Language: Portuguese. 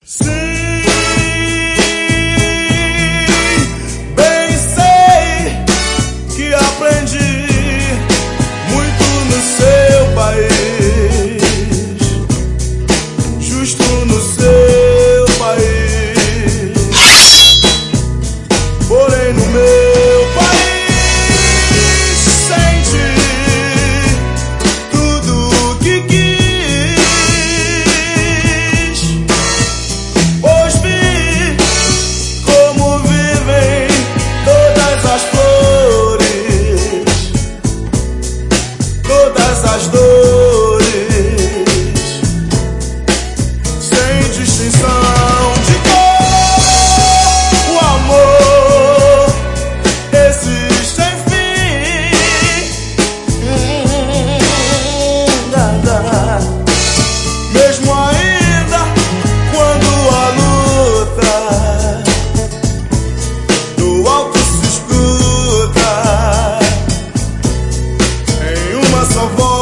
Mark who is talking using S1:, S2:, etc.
S1: Sim, bem sei que aprendi muito no seu país, justo no seu país. Porém no meu país senti tudo o que quis. Pois vi como vivem todas as flores, todas as dores, sem distinção de cor. O amor existe sem fim. Mesmo ainda quando a luta do alto se escuta em uma só voz.